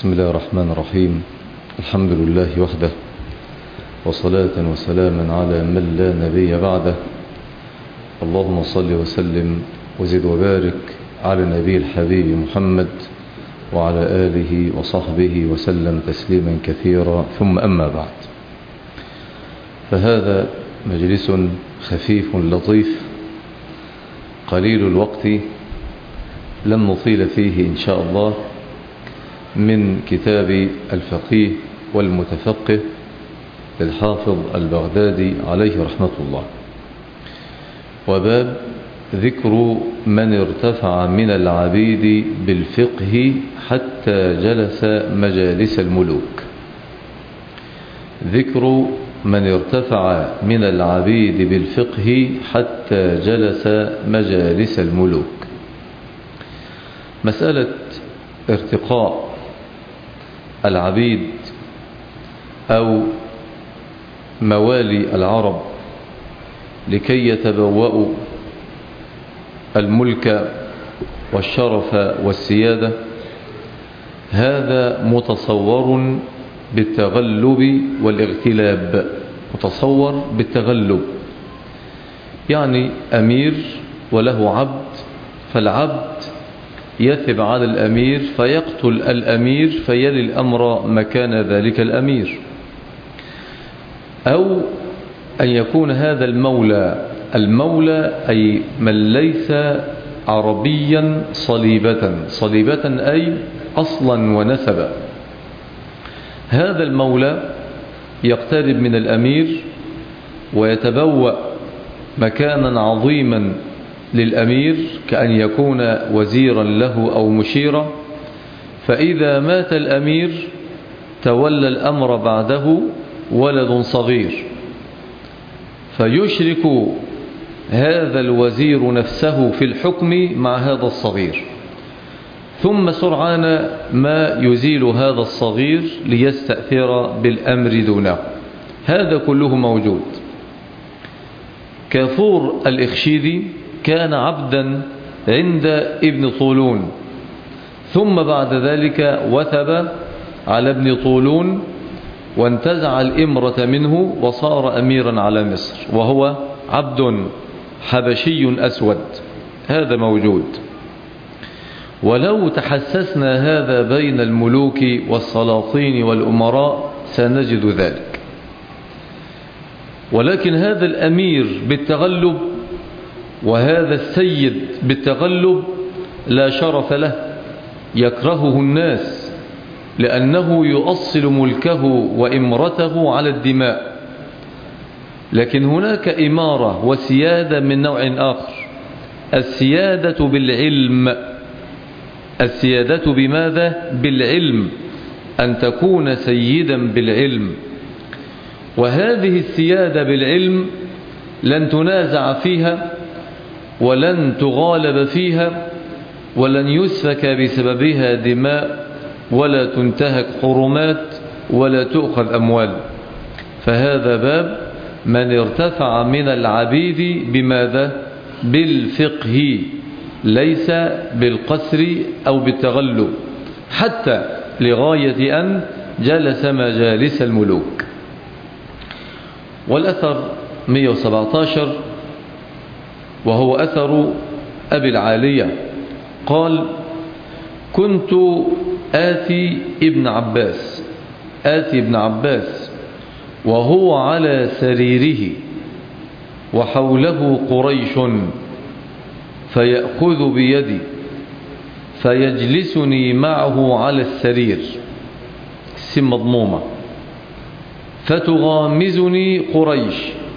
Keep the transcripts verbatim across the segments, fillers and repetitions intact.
بسم الله الرحمن الرحيم. الحمد لله وحده، وصلاة وسلاما على من لا نبي بعده. اللهم صل وسلم وزد وبارك على نبي الحبيب محمد وعلى آله وصحبه وسلم تسليما كثيرا، ثم أما بعد، فهذا مجلس خفيف لطيف قليل الوقت، لن نطيل فيه إن شاء الله، من كتاب الفقيه والمتفقه للحافظ البغدادي عليه رحمة الله، وباب ذكر من ارتفع من العبيد بالفقه حتى جلس مجالس الملوك. ذكر من ارتفع من العبيد بالفقه حتى جلس مجالس الملوك. مسألة ارتقاء العبيد أو موالي العرب لكي يتبوأوا الملك والشرف والسيادة، هذا متصور بالتغلب والاغتلاب. متصور بالتغلب، يعني أمير وله عبد، فالعبد يثب على الأمير فيقتل الأمير فيلي الأمر مكان ذلك الأمير، أو أن يكون هذا المولى المولى أي من ليس عربيا صليبة صليبة أي أصلا ونسبا. هذا المولى يقترب من الأمير ويتبوأ مكانا عظيما للأمير، كأن يكون وزيرا له أو مشيرا، فإذا مات الأمير تولى الأمر بعده ولد صغير، فيشرك هذا الوزير نفسه في الحكم مع هذا الصغير، ثم سرعان ما يزيل هذا الصغير ليستأثر بالأمر دونه. هذا كله موجود. كافور الإخشيدي كان عبدا عند ابن طولون، ثم بعد ذلك وثب على ابن طولون وانتزع الإمرة منه وصار أميرا على مصر، وهو عبد حبشي أسود. هذا موجود. ولو تحسسنا هذا بين الملوك والسلاطين والأمراء سنجد ذلك، ولكن هذا الأمير بالتغلب وهذا السيد بالتغلب لا شرف له، يكرهه الناس لأنه يؤصل ملكه وإمرته على الدماء. لكن هناك إمارة وسيادة من نوع آخر، السيادة بالعلم. السيادة بماذا؟ بالعلم، أن تكون سيدا بالعلم. وهذه السيادة بالعلم لن تنازع فيها ولن تغالب فيها ولن يسفك بسببها دماء ولا تنتهك حرمات ولا تؤخذ أموال. فهذا باب من ارتفع من العبيد بماذا؟ بالفقه، ليس بالقسر أو بالتغلب، حتى لغاية أن جلس مجالس الملوك. والأثر مئة وسبعة عشر، وهو أثر أبي العالية، قال: كنت آتي ابن عباس آتي ابن عباس وهو على سريره وحوله قريش، فيأخذ بيدي فيجلسني معه على السرير، السم مضمومة، فتغامزني قريش،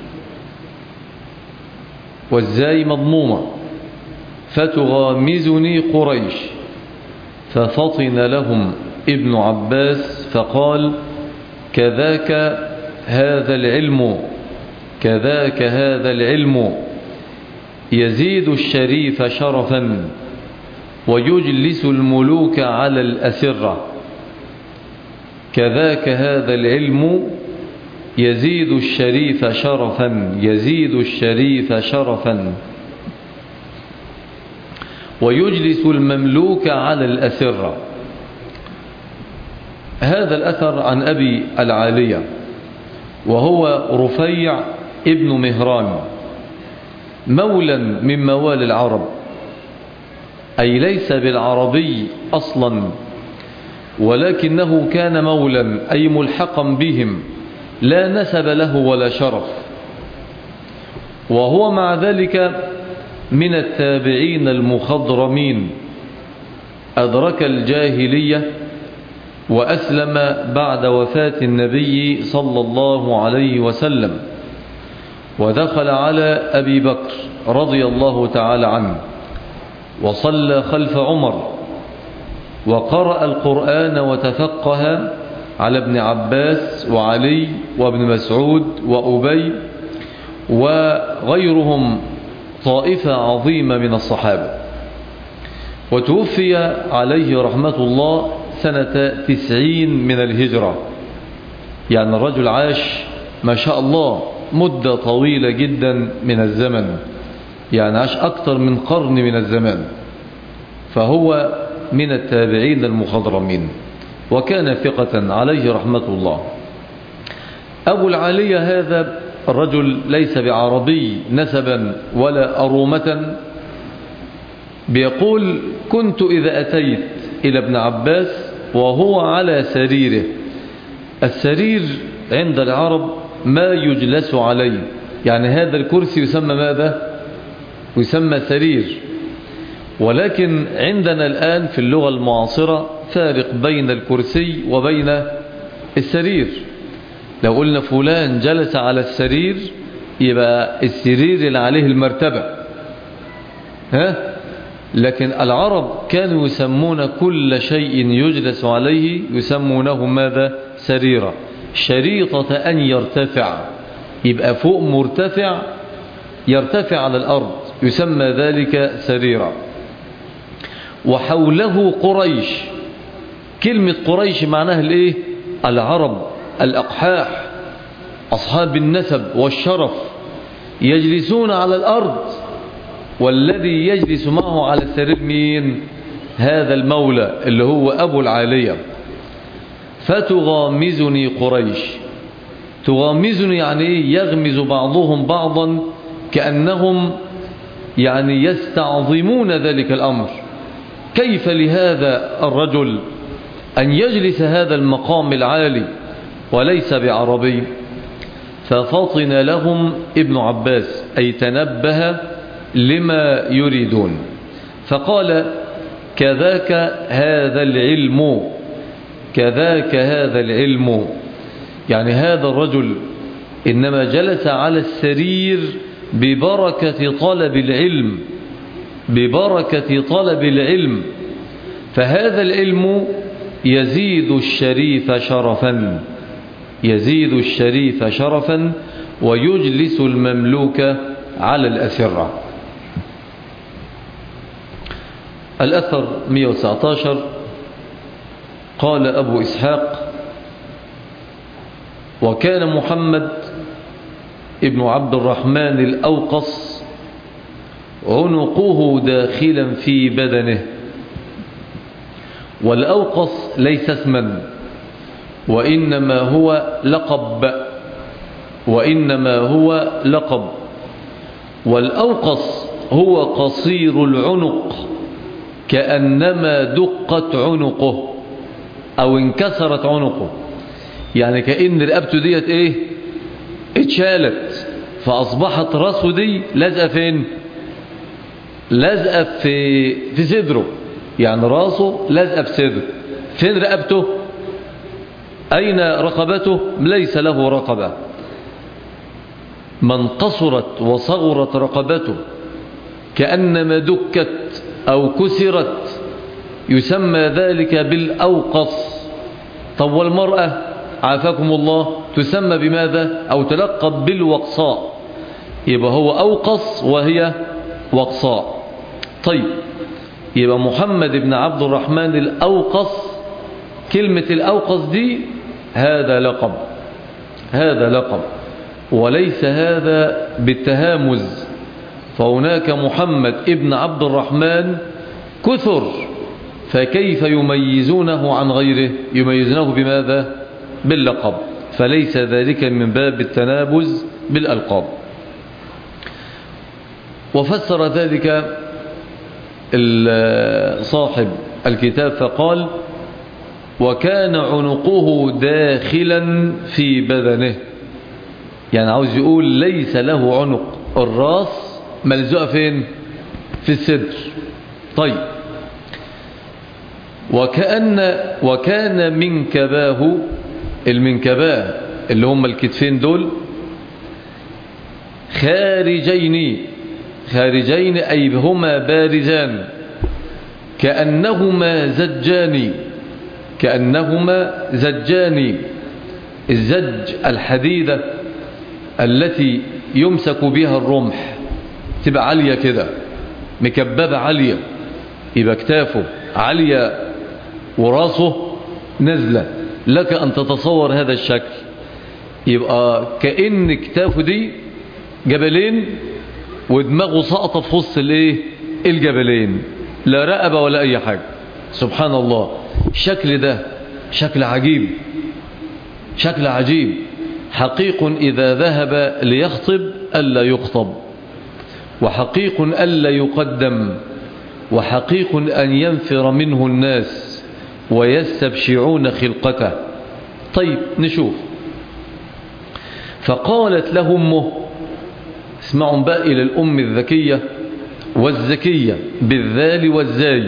والزاي مضمومة، فتغامزني قريش. ففطن لهم ابن عباس فقال: كذاك هذا العلم كذاك هذا العلم يزيد الشريف شرفا ويجلس الملوك على الأسرة. كذاك هذا العلم يزيد الشريف شرفا يزيد الشريف شرفا ويجلس المملوك على الأسرة. هذا الأثر عن أبي العالية وهو رفيع ابن مهران مولا من موالي العرب، أي ليس بالعربي أصلا، ولكنه كان مولا أي ملحقا بهم، لا نسب له ولا شرف، وهو مع ذلك من التابعين المخضرمين، أدرك الجاهلية وأسلم بعد وفاة النبي صلى الله عليه وسلم، ودخل على أبي بكر رضي الله تعالى عنه وصلى خلف عمر، وقرأ القرآن وتفقه على ابن عباس وعلي وابن مسعود وأبي وغيرهم، طائفة عظيمة من الصحابة. وتوفي عليه رحمة الله سنة تسعين من الهجرة، يعني الرجل عاش ما شاء الله مدة طويلة جدا من الزمن، يعني عاش أكثر من قرن من الزمان، فهو من التابعين المخضرمين، وكان ثقة عليه رحمة الله. أبو العالية هذا الرجل ليس بعربي نسبا ولا أرومة، بيقول: كنت إذا أتيت إلى ابن عباس وهو على سريره. السرير عند العرب ما يجلس عليه، يعني هذا الكرسي يسمى ماذا؟ يسمى سرير. ولكن عندنا الآن في اللغة المعاصرة فارق بين الكرسي وبين السرير. لو قلنا فلان جلس على السرير يبقى السرير اللي عليه المرتبة، ها؟ لكن العرب كانوا يسمون كل شيء يجلس عليه يسمونه ماذا؟ سريرة. شريطة أن يرتفع، يبقى فوق مرتفع يرتفع على الأرض، يسمى ذلك سريرة. وحوله قريش. كلمة قريش معناها الايه؟ العرب الأقحاح، أصحاب النسب والشرف، يجلسون على الأرض، والذي يجلس معه على السرير مين؟ هذا المولى اللي هو أبو العالية. فتغامزني قريش. تغامزني يعني ايه؟ يغمز بعضهم بعضا، كأنهم يعني يستعظمون ذلك الأمر. كيف لهذا الرجل أن يجلس هذا المقام العالي وليس بعربي؟ ففطن لهم ابن عباس، أي تنبه لما يريدون، فقال: كذاك هذا العلم، كذاك هذا العلم، يعني هذا الرجل إنما جلس على السرير ببركة طلب العلم، ببركة طلب العلم، فهذا العلم يزيد الشريف شرفا، يزيد الشريف شرفا، ويجلس المملوك على الأسرة. الأثر مئة وتسعة عشر. قال أبو إسحاق: وكان محمد ابن عبد الرحمن الأوقص عنقه داخلا في بدنه. والأوقص ليس اسما، وإنما هو لقب، وإنما هو لقب. والأوقص هو قصير العنق، كأنما دقت عنقه أو انكسرت عنقه، يعني كأن رقبته ديت ايه؟ اتشالت، فأصبحت راسه دي لازقة فين؟ لازقة في في صدره، يعني راسه لازقة في صدره. فين رقبته؟ أين رقبته؟ ليس له رقبة. من قصرت وصغرت رقبته كأنما دكت أو كسرت يسمى ذلك بالأوقص. طب والمرأة عافاكم الله تسمى بماذا؟ أو تلقب بالوقصاء. يبقى هو أوقص وهي وقصاء. طيب، يبقى محمد بن عبد الرحمن الأوقص، كلمة الأوقص دي هذا لقب، هذا لقب، وليس هذا بالتهامز. فهناك محمد ابن عبد الرحمن كثر، فكيف يميزونه عن غيره؟ يميزونه بماذا؟ باللقب، فليس ذلك من باب التنابز بالألقاب. وفسر ذلك صاحب الكتاب فقال: وكان عنقه داخلا في بدنه. يعني عاوز يقول ليس له عنق، الراس ملزوقة فين؟ في الصدر. طيب، وكأن وكان منكباه، المنكباه اللي هم الكتفين دول، خارجين خارجين أي هما بارزان، كأنهما زجان كأنهما زجان الزج الحديدة التي يمسك بها الرمح، تبقى عالية كده، مكببة عالية، يبقى كتافه عالية وراسه نزلة، لك أن تتصور هذا الشكل. يبقى كأن كتافه دي جبلين ودماغه سقطت في وسط الايه الجبلين، لا رقبة ولا أي حاجة. سبحان الله، الشكل ده شكل عجيب، شكل عجيب. حقيق إذا ذهب ليخطب ألا يخطب، وحقيق ألا يقدم، وحقيق أن ينفر منه الناس ويستبشعون خلقته. طيب نشوف. فقالت له أمه، اسمعوا بقى إلى الأم الذكية والزكية بالذال والزاي.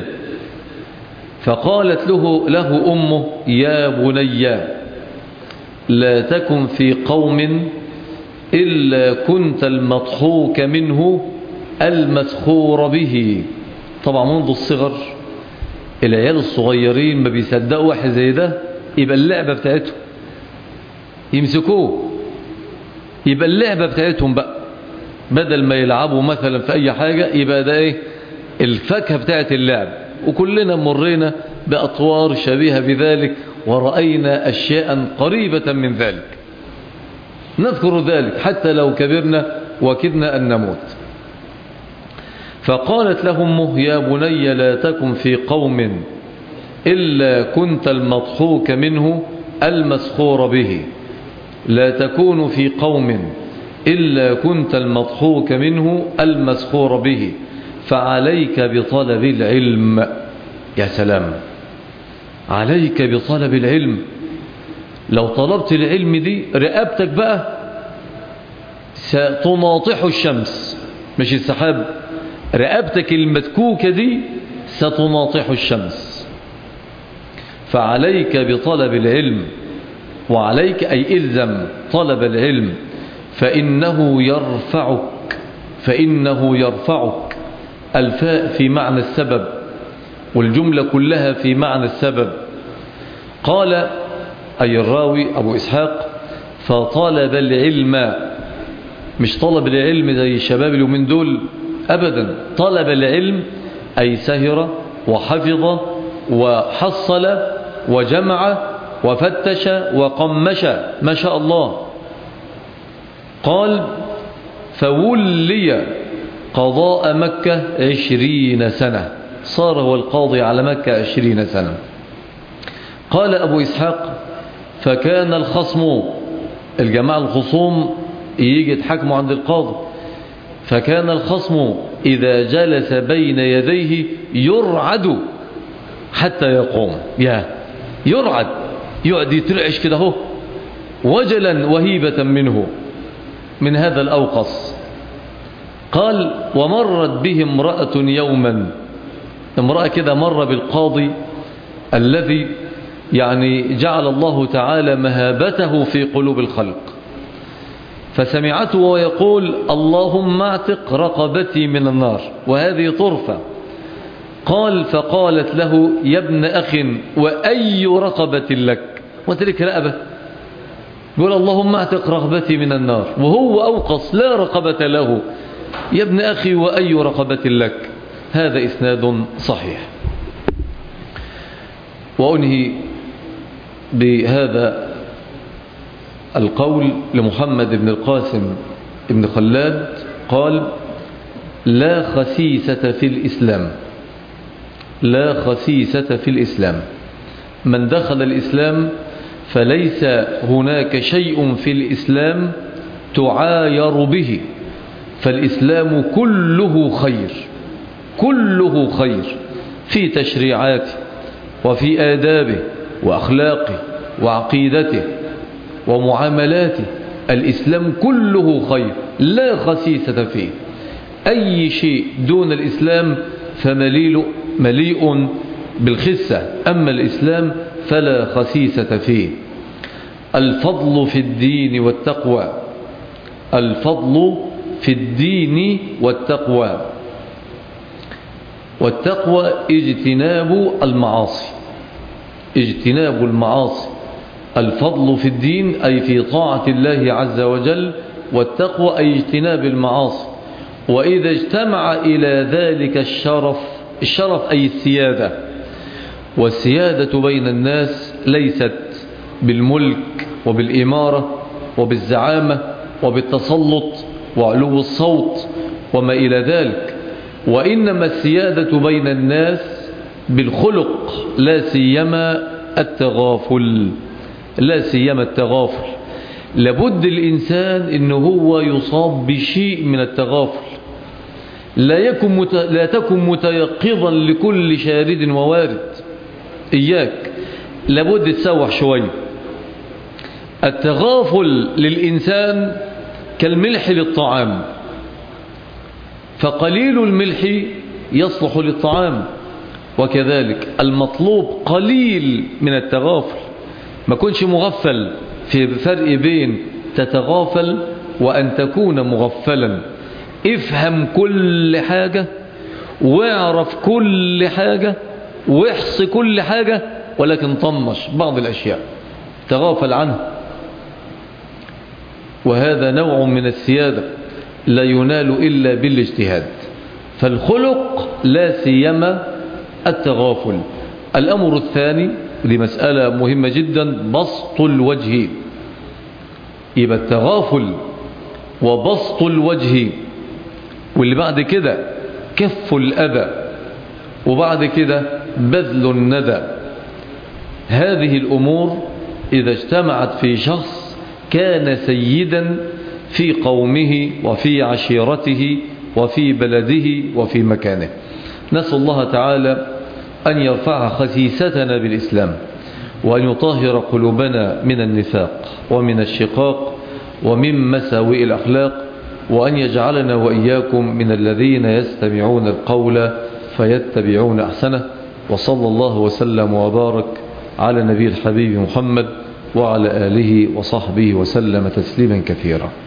فقالت له له أمه: يا بني لا تكن في قوم إلا كنت المضحوك منه المسخور به. طبعا منذ الصغر العيال الصغيرين ما بيصدقوا واحد زي ده يبقى اللعبة بتاعتهم، يمسكوه يبقى اللعبة بتاعتهم بقى، بدل ما يلعبوا مثلا في أي حاجة يبقى ده إيه الفاكهة بتاعت اللعب. وكلنا مرينا بأطوار شبيهة بذلك ورأينا أشياء قريبة من ذلك، نذكر ذلك حتى لو كبرنا وكدنا أن نموت. فقالت له أمه: يا بني لا تكن في قوم إلا كنت المضحوك منه المسخور به، لا تكون في قوم إلا كنت المضحوك منه المسخور به، فعليك بطلب العلم. يا سلام، عليك بطلب العلم. لو طلبت العلم دي رقبتك بقى ستناطح الشمس، مش السحاب، رقبتك المتكوكة دي ستناطح الشمس. فعليك بطلب العلم، وعليك أي إلزم طلب العلم، فإنه يرفعك فإنه يرفعك. الفاء في معنى السبب، والجملة كلها في معنى السبب. قال أي الراوي أبو إسحاق: فطلب العلم، مش طلب العلم زي الشباب اليومين دول أبدا، طلب العلم أي سهر وحفظ وحصل وجمع وفتش وقمش، ما شاء الله. قال: فولي قضاء مكة عشرين سنة، صار هو القاضي على مكة عشرين سنة. قال أبو إسحاق: فكان الخصم، الجماعة الخصوم يجي يتحكموا عند القاضي، فكان الخصم إذا جلس بين يديه يرعد حتى يقوم. يا يرعد، يقعد يترعش كده هو وجلا وهيبة منه من هذا الأوقص. قال: ومرت به امرأة يوما، امرأة كده مر بالقاضي الذي يعني جعل الله تعالى مهابته في قلوب الخلق، فسمعته ويقول: اللهم اعتق رقبتي من النار، وهذه طرفة. قال: فقالت له: يا ابن أخ، وأي رقبة لك؟ وتلك رقبة، يقول اللهم اعتق رقبتي من النار وهو أوقص لا رقبة له. يا ابن أخي وأي رقبة لك؟ هذا إسناد صحيح. وأنهي بهذا القول لمحمد بن القاسم بن خلاد، قال: لا خسيسة في الإسلام، لا خسيسة في الإسلام. من دخل الإسلام فليس هناك شيء في الإسلام تعاير به، فالإسلام كله خير، كله خير في تشريعاته وفي آدابه وأخلاقه وعقيدته ومعاملاته. الإسلام كله خير لا خسيسة فيه. أي شيء دون الإسلام فمليء مليء بالخسة، أما الإسلام فلا خسيسة فيه. الفضل في الدين والتقوى، الفضل في الدين والتقوى. والتقوى اجتناب المعاصي، اجتناب المعاصي. الفضل في الدين أي في طاعة الله عز وجل، والتقوى أي اجتناب المعاصي. وإذا اجتمع إلى ذلك الشرف، الشرف أي السيادة، والسيادة بين الناس ليست بالملك وبالإمارة وبالزعامة وبالتسلط وعلو الصوت وما إلى ذلك، وإنما السيادة بين الناس بالخلق، لا سيما التغافل، لا سيما التغافل. لابد الإنسان إنه هو يصاب بشيء من التغافل، لا يكن مت... لا تكن متيقظا لكل شارد ووارد، إياك، لابد تسوح شوية. التغافل للإنسان كالملح للطعام، فقليل الملح يصلح للطعام، وكذلك المطلوب قليل من التغافل. ما كنش مغفل، في فرق بين تتغافل وأن تكون مغفلا. افهم كل حاجة واعرف كل حاجة واحصي كل حاجة، ولكن طنش بعض الأشياء، تغافل عنها. وهذا نوع من السيادة لا ينال إلا بالاجتهاد. فالخلق لا سيما التغافل. الأمر الثاني، دي مسألة مهمة جدا، بسط الوجه. يبقى التغافل وبسط الوجه، واللي بعد كده كف الأذى، وبعد كده بذل الندى. هذه الأمور إذا اجتمعت في شخص كان سيدا في قومه وفي عشيرته وفي بلده وفي مكانه. نسأل الله تعالى أن يرفع خسيستنا بالإسلام، وأن يطهر قلوبنا من النفاق ومن الشقاق ومن مساوئ الأخلاق، وأن يجعلنا وإياكم من الذين يستمعون القول فيتبعون أحسنه. وصلى الله وسلم وبارك على نبي الحبيب محمد وعلى آله وصحبه وسلم تسليما كثيرا.